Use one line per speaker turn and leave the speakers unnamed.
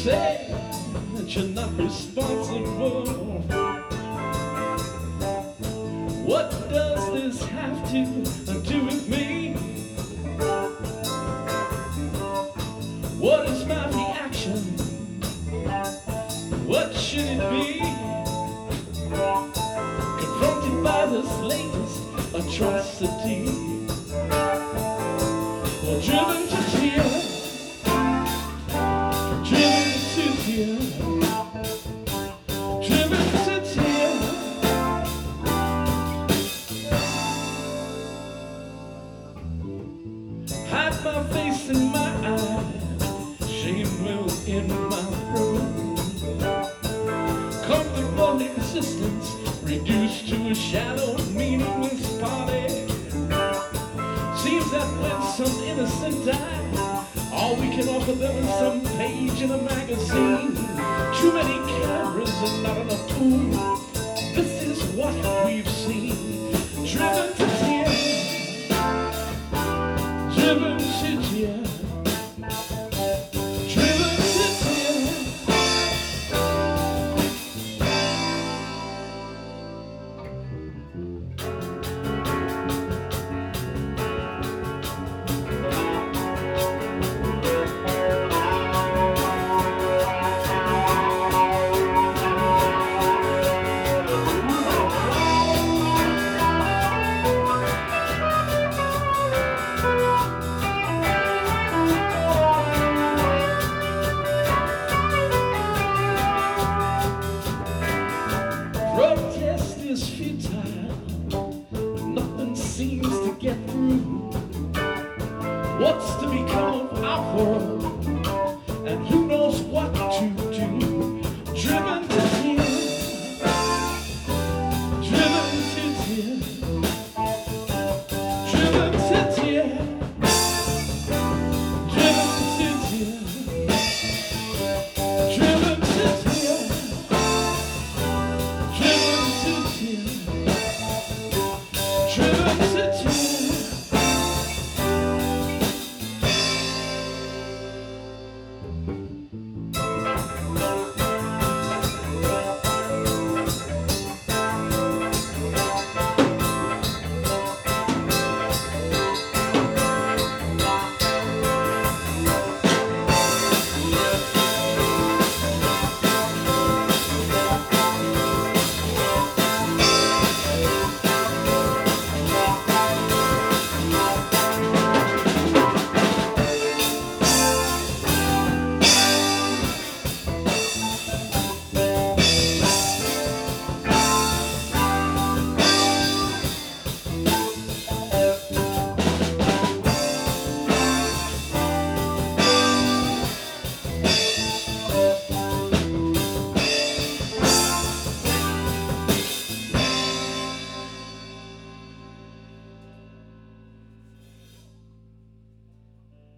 say that you're not responsible. What does this have to do with me? What is my reaction? What should it be? Confronted by this latest atrocity, or driven to tears. Hide my face in my eyes, shame will in my throat. Comfortable existence reduced to a shallow, meaningless party. Seems that when some innocent die, all we can offer them is some page in a magazine. Too many cameras and not enough tools. This is what we've seen. Driven to tears, driven to tears, driven to tears. Protest is futile, nothing seems to get through. What's to become of our world, and who